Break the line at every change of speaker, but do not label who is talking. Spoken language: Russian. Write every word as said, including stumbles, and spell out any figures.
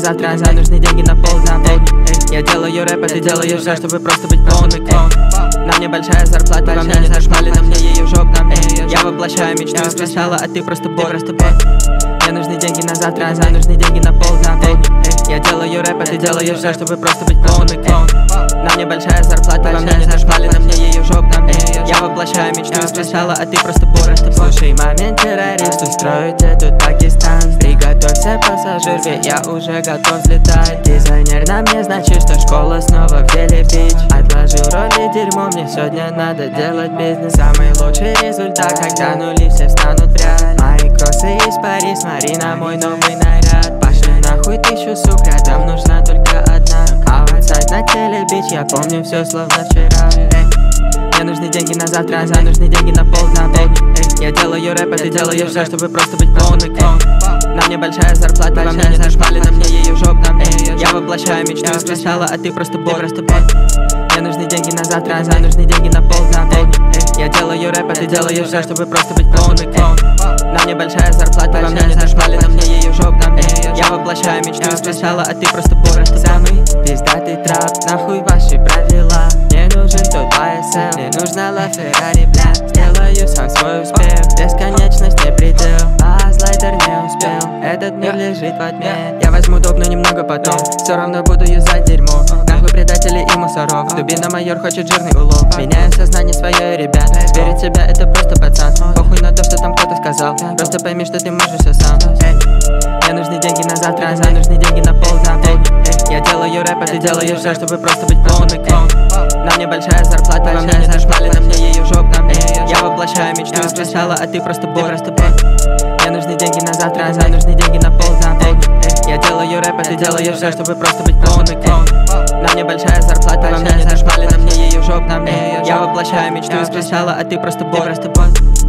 завтра, нам нужны деньги на пол, на пол. Я делаю рэп, а ты делаешь все, чтобы просто быть полный клоун. На мне большая зарплата, во мне не зажмали, на мне ее жоп, на мне. Я воплощаю мечту из сначала, а ты просто бот. Мне нужны деньги на завтра, нам нужны деньги на пол, на пол. Я делаю рэп, а ты делаешь все, чтобы просто быть полный клоун. На мне большая зарплата, во мне не зажмали, на мне ее жоп, на мне. Я воплощаю мечту из сначала, а ты просто бот. Слушай, момент террорист, устроите тут Пакистан. Приготовься, пассажир, ведь я уже готов взлетать. Дизайнер на мне, значит, что школа снова в деле, бич. Отложу роли, дерьмо, мне сегодня надо делать бизнес. Самый лучший результат, когда нули все встанут в ряд. Мои кроссы из Пари, смотри на мой новый наряд. Пошли нахуй тысячу сук, рядом нужна только одна. А вот сайт на теле, бич, я помню все словно вчера. Эй. Мне нужны деньги на завтра, нам нужны деньги на пол, на пол. Я делаю рэп, а ты делаешь все, чтобы просто быть полный клоун. На мне большая зарплата, во мне не зажмали, на мне ее жоп, на мне. Я воплощаю мечту из сначала, а ты просто бот. Мне нужны деньги на завтра, нам нужны деньги на пол, на пол. Я делаю рэп, а ты делаешь все, чтобы просто быть полный клоун. На мне большая зарплата, во мне не зажмали, на мне ее жоп, на мне. Я воплощаю мечту из сначала, а ты просто бот. Самый пиздатый трап, нахуй ваши правила. Мне нужен тот ай эс эл, мне нужна ла Феррари, бля. Сделаю сам свой успех, бесконечность не предел. А слайдер не успел, этот мир лежит во тьме. Я возьму доп, но немного потом, все равно буду юзать дерьмо. Нахуй предателей и мусоров, дубина майор хочет жирный улов. Меняю сознание свое, ребят, верить в себя это просто пацан. Похуй на то, что там кто-то сказал, просто пойми, что ты можешь все сам. Мне нужны деньги на завтра, нам нужны деньги на пол, на пол. Я делаю рэп, а ты делаешь все, чтобы просто быть полный клоун. На мне большая зарплата, во мне не зажмали, на мне ее жоп, на мне. Я воплощаю мечту из сначала, а ты просто бот. Мне нужны деньги на завтра, нам нужны деньги на пол, на пол. Я делаю рэп, а ты делаешь все, чтобы просто быть полный клоун. На мне большая зарплата, во мне не зажмали, на мне ее жоп, на мне. Я воплощаю мечту из сначала, а ты просто бот.